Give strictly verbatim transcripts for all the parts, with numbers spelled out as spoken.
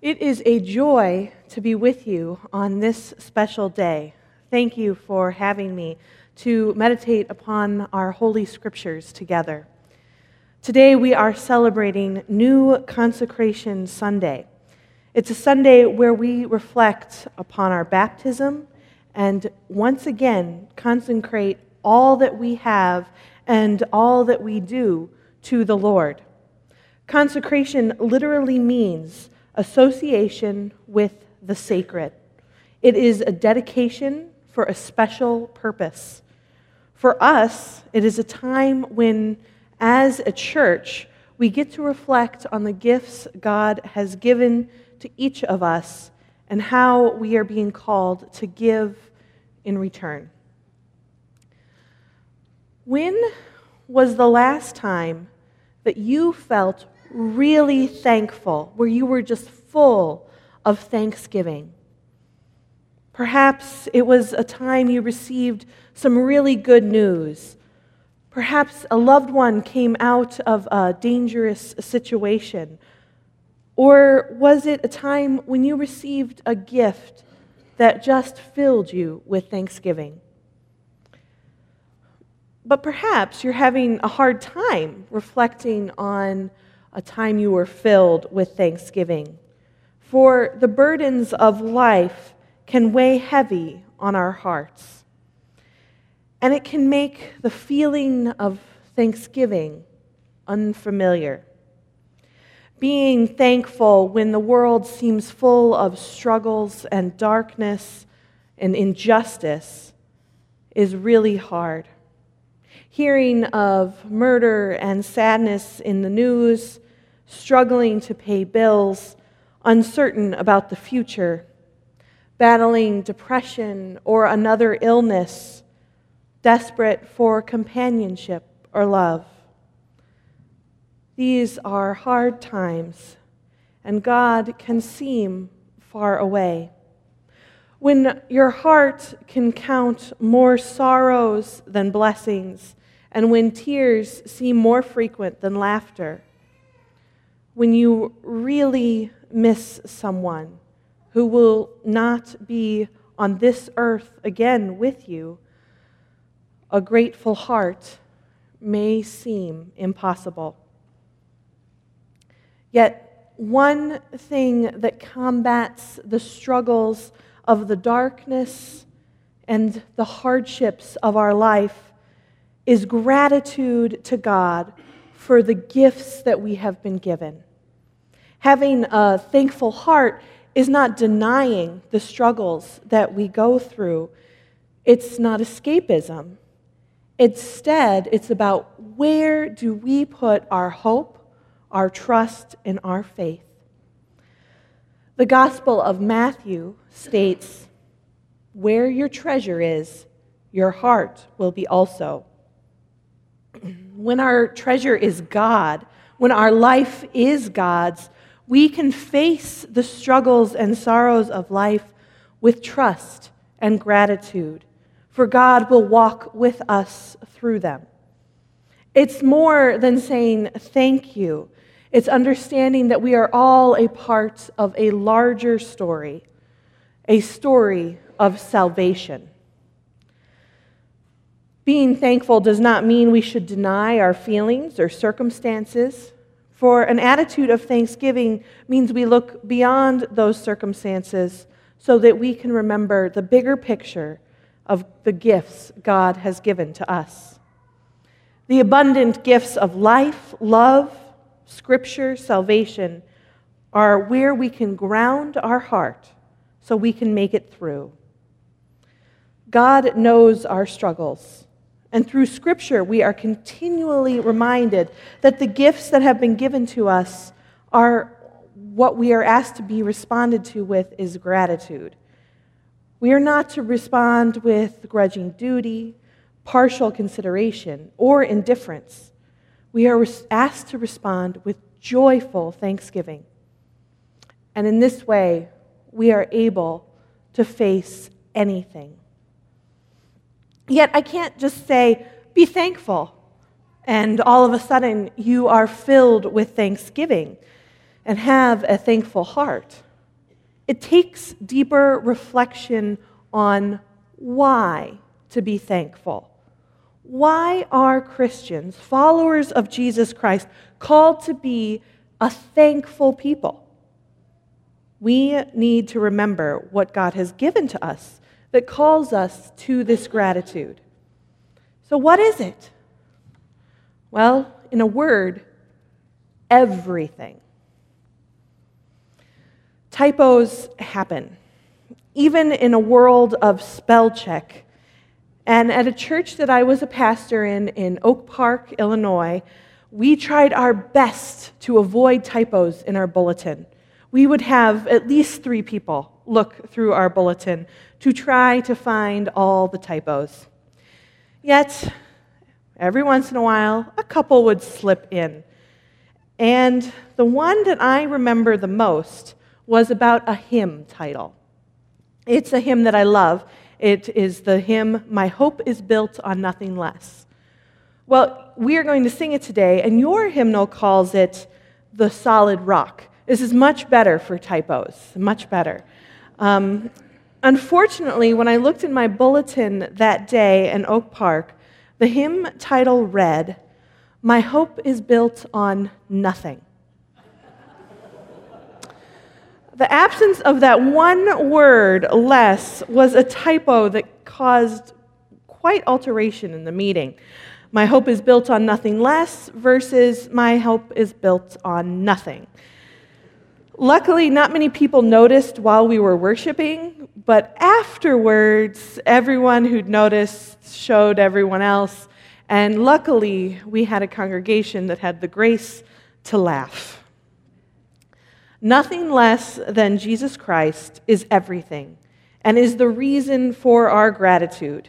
It is a joy to be with you on this special day. Thank you for having me to meditate upon our Holy Scriptures together. Today we are celebrating New Consecration Sunday. It's a Sunday where we reflect upon our baptism and once again consecrate all that we have and all that we do to the Lord. Consecration literally means association with the sacred. It is a dedication for a special purpose. For us, it is a time when, as a church, we get to reflect on the gifts God has given to each of us and how we are being called to give in return. When was the last time that you felt really thankful, where you were just full of thanksgiving? Perhaps it was a time you received some really good news. Perhaps a loved one came out of a dangerous situation. Or was it a time when you received a gift that just filled you with thanksgiving? But perhaps you're having a hard time reflecting on a time you were filled with thanksgiving. For the burdens of life can weigh heavy on our hearts. And it can make the feeling of thanksgiving unfamiliar. Being thankful when the world seems full of struggles and darkness and injustice is really hard. Hearing of murder and sadness in the news, struggling to pay bills, uncertain about the future, battling depression or another illness, desperate for companionship or love. These are hard times, and God can seem far away. When your heart can count more sorrows than blessings, and when tears seem more frequent than laughter, when you really miss someone who will not be on this earth again with you, a grateful heart may seem impossible. Yet, one thing that combats the struggles of the darkness and the hardships of our life is gratitude to God for the gifts that we have been given. Having a thankful heart is not denying the struggles that we go through. It's not escapism. Instead, it's about where do we put our hope, our trust, and our faith. The Gospel of Matthew states, "Where your treasure is, your heart will be also." When our treasure is God, when our life is God's, we can face the struggles and sorrows of life with trust and gratitude, for God will walk with us through them. It's more than saying thank you. It's understanding that we are all a part of a larger story, a story of salvation. Being thankful does not mean we should deny our feelings or circumstances, for an attitude of thanksgiving means we look beyond those circumstances so that we can remember the bigger picture of the gifts God has given to us. The abundant gifts of life, love, Scripture, salvation are where we can ground our heart so we can make it through. God knows our struggles, and through Scripture we are continually reminded that the gifts that have been given to us are what we are asked to be responded to with is gratitude. We are not to respond with grudging duty, partial consideration, or indifference. We are asked to respond with joyful thanksgiving. And in this way, we are able to face anything. Yet I can't just say, be thankful, and all of a sudden you are filled with thanksgiving and have a thankful heart. It takes deeper reflection on why to be thankful. Why are Christians, followers of Jesus Christ, called to be a thankful people? We need to remember what God has given to us that calls us to this gratitude. So what is it? Well, in a word, everything. Typos happen, even in a world of spell check. And at a church that I was a pastor in, in Oak Park, Illinois, we tried our best to avoid typos in our bulletin. We would have at least three people look through our bulletin to try to find all the typos. Yet, every once in a while, a couple would slip in. And the one that I remember the most was about a hymn title. It's a hymn that I love. It is the hymn, "My Hope is Built on Nothing Less." Well, we are going to sing it today, and your hymnal calls it "The Solid Rock." This is much better for typos, much better. Um, unfortunately, when I looked in my bulletin that day in Oak Park, the hymn title read, "My Hope is Built on Nothing." The absence of that one word less was a typo that caused quite alteration in the meeting. My hope is built on nothing less versus my hope is built on nothing. Luckily, not many people noticed while we were worshiping, but afterwards, everyone who'd noticed showed everyone else, and luckily, we had a congregation that had the grace to laugh. Nothing less than Jesus Christ is everything and is the reason for our gratitude.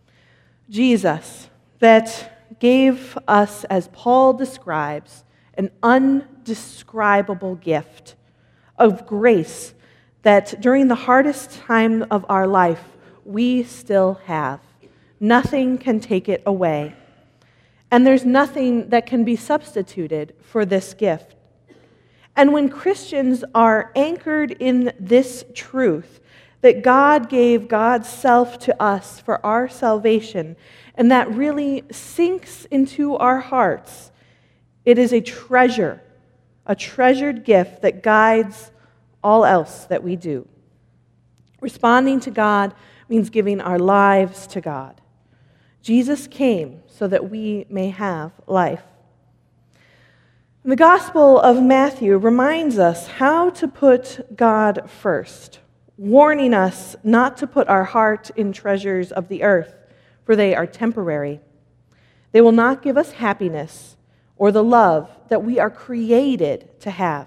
Jesus, that gave us, as Paul describes, an undescribable gift of grace that during the hardest time of our life, we still have. Nothing can take it away. And there's nothing that can be substituted for this gift. And when Christians are anchored in this truth, that God gave God's self to us for our salvation, and that really sinks into our hearts, it is a treasure, a treasured gift that guides all else that we do. Responding to God means giving our lives to God. Jesus came so that we may have life. The Gospel of Matthew reminds us how to put God first, warning us not to put our heart in treasures of the earth, for they are temporary. They will not give us happiness or the love that we are created to have.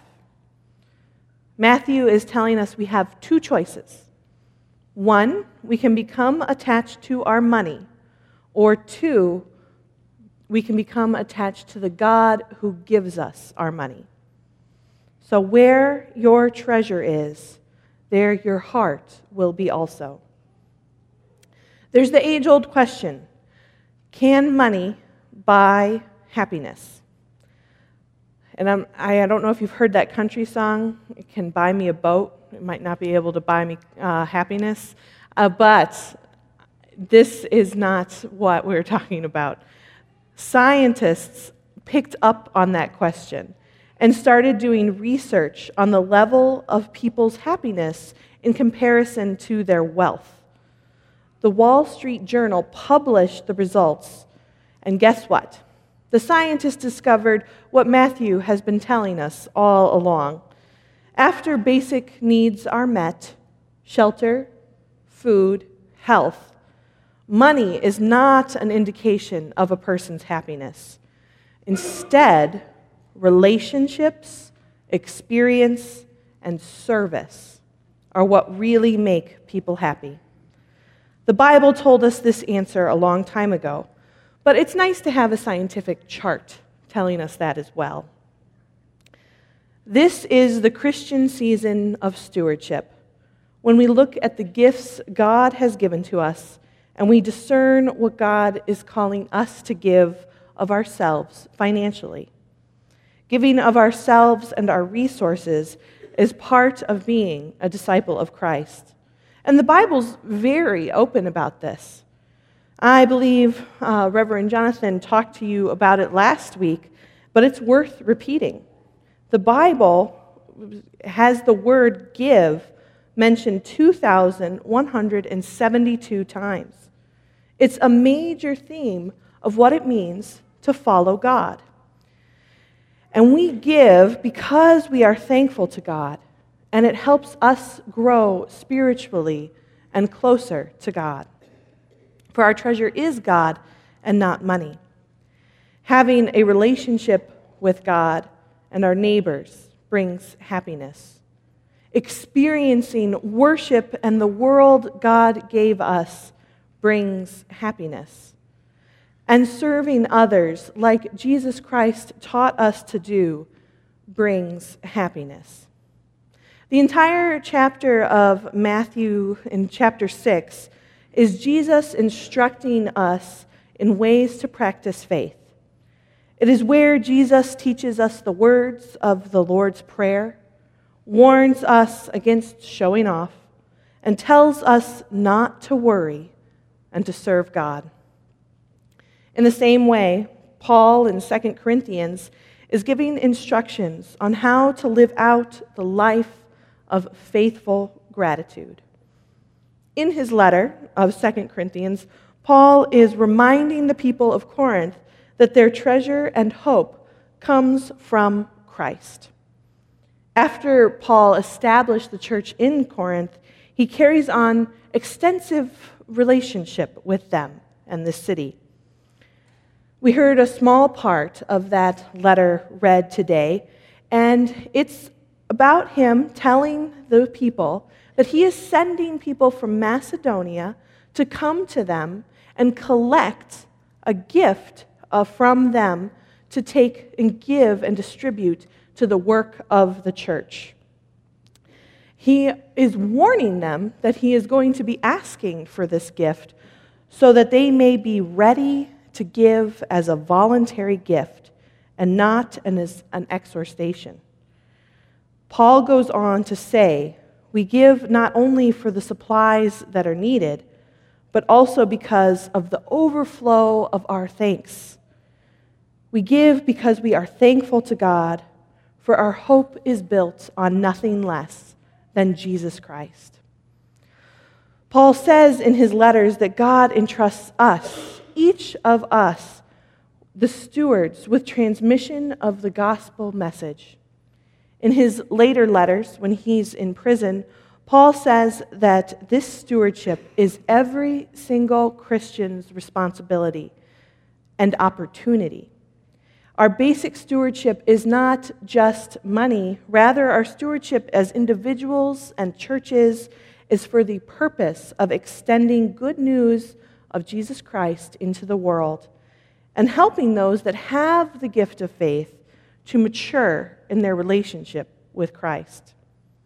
Matthew is telling us we have two choices. One, we can become attached to our money, or two, we can become attached to the God who gives us our money. So where your treasure is, there your heart will be also. There's the age-old question, can money buy happiness? And I'm, I, I don't know if you've heard that country song, "It can buy me a boat." It might not be able to buy me uh, happiness, uh, but this is not what we're talking about. Scientists picked up on that question and started doing research on the level of people's happiness in comparison to their wealth. The Wall Street Journal published the results, and guess what? The scientists discovered what Matthew has been telling us all along. After basic needs are met, shelter, food, health, money is not an indication of a person's happiness. Instead, relationships, experience, and service are what really make people happy. The Bible told us this answer a long time ago, but it's nice to have a scientific chart telling us that as well. This is the Christian season of stewardship, when we look at the gifts God has given to us and we discern what God is calling us to give of ourselves financially. Giving of ourselves and our resources is part of being a disciple of Christ. And the Bible's very open about this. I believe uh, Reverend Jonathan talked to you about it last week, but it's worth repeating. The Bible has the word give mentioned two thousand one hundred seventy-two times. It's a major theme of what it means to follow God. And we give because we are thankful to God, and it helps us grow spiritually and closer to God. For our treasure is God and not money. Having a relationship with God and our neighbors brings happiness. Experiencing worship and the world God gave us brings happiness. And serving others like Jesus Christ taught us to do brings happiness. The entire chapter of Matthew in chapter six is Jesus instructing us in ways to practice faith. It is where Jesus teaches us the words of the Lord's Prayer, warns us against showing off, and tells us not to worry and to serve God. In the same way, Paul in Second Corinthians is giving instructions on how to live out the life of faithful gratitude. In his letter of Second Corinthians, Paul is reminding the people of Corinth that their treasure and hope comes from Christ. After Paul established the church in Corinth, he carries on extensive relationship with them and the city. We heard a small part of that letter read today, and it's about him telling the people that he is sending people from Macedonia to come to them and collect a gift uh, from them to take and give and distribute to the work of the church. He is warning them that he is going to be asking for this gift so that they may be ready to give as a voluntary gift and not as an exhortation. Paul goes on to say, we give not only for the supplies that are needed, but also because of the overflow of our thanks. We give because we are thankful to God, for our hope is built on nothing less than Jesus Christ. Paul says in his letters that God entrusts us, each of us, the stewards, with transmission of the gospel message. In his later letters, when he's in prison, Paul says that this stewardship is every single Christian's responsibility and opportunity. Our basic stewardship is not just money. Rather, our stewardship as individuals and churches is for the purpose of extending good news of Jesus Christ into the world and helping those that have the gift of faith to mature in their relationship with Christ.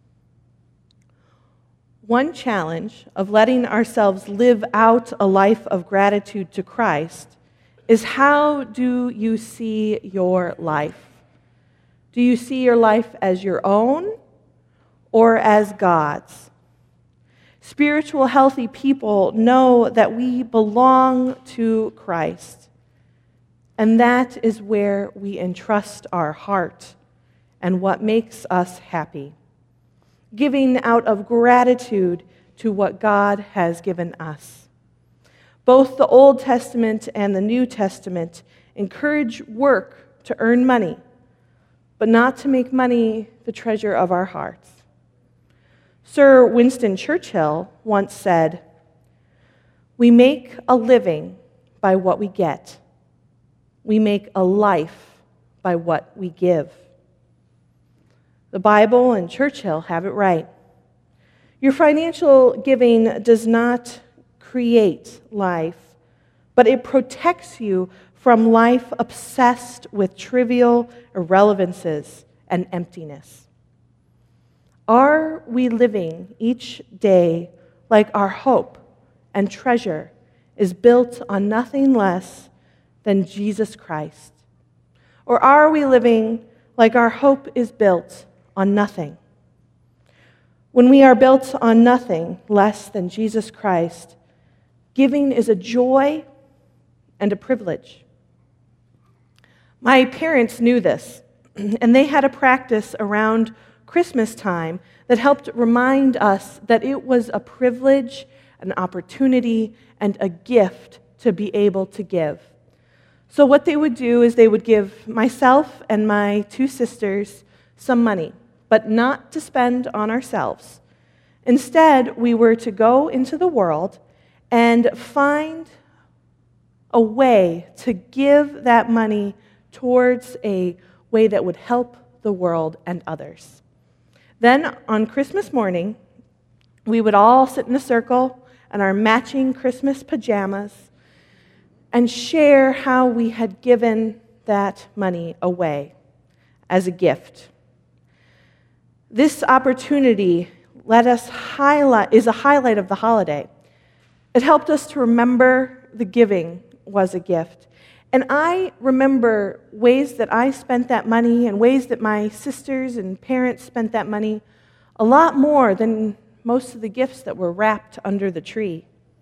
One challenge of letting ourselves live out a life of gratitude to Christ is, how do you see your life? Do you see your life as your own or as God's? Spiritual, healthy people know that we belong to Christ, and that is where we entrust our heart and what makes us happy, giving out of gratitude to what God has given us. Both the Old Testament and the New Testament encourage work to earn money, but not to make money the treasure of our hearts. Sir Winston Churchill once said, "We make a living by what we get. We make a life by what we give." The Bible and Churchill have it right. Your financial giving does not create life, but it protects you from life obsessed with trivial irrelevances and emptiness. Are we living each day like our hope and treasure is built on nothing less than Jesus Christ? Or are we living like our hope is built on nothing When we are built on nothing less than Jesus Christ, giving is a joy and a privilege. My parents knew this, and they had a practice around Christmas time that helped remind us that it was a privilege, an opportunity, and a gift to be able to give. So what they would do is they would give myself and my two sisters some money, but not to spend on ourselves. Instead, we were to go into the world and find a way to give that money towards a way that would help the world and others. Then, on Christmas morning, we would all sit in a circle in our matching Christmas pajamas and share how we had given that money away as a gift. This opportunity let us highlight, is a highlight of the holiday. It helped us to remember the giving was a gift. And I remember ways that I spent that money and ways that my sisters and parents spent that money a lot more than most of the gifts that were wrapped under the tree.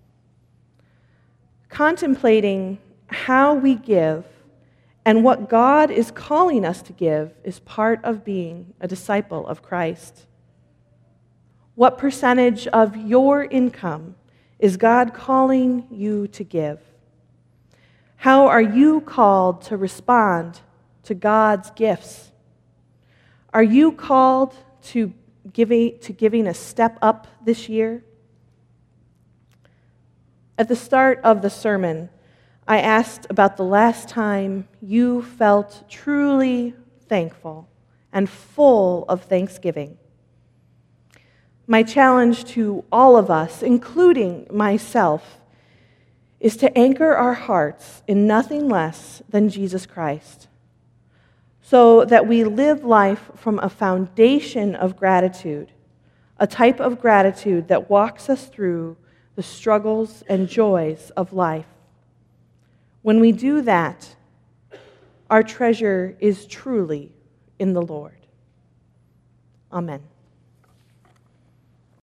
Contemplating how we give and what God is calling us to give is part of being a disciple of Christ. What percentage of your income is God calling you to give? How are you called to respond to God's gifts? Are you called to giving, to giving a step up this year? At the start of the sermon, I asked about the last time you felt truly thankful and full of thanksgiving. My challenge to all of us, including myself, is to anchor our hearts in nothing less than Jesus Christ, so that we live life from a foundation of gratitude, a type of gratitude that walks us through the struggles and joys of life. When we do that, our treasure is truly in the Lord. Amen.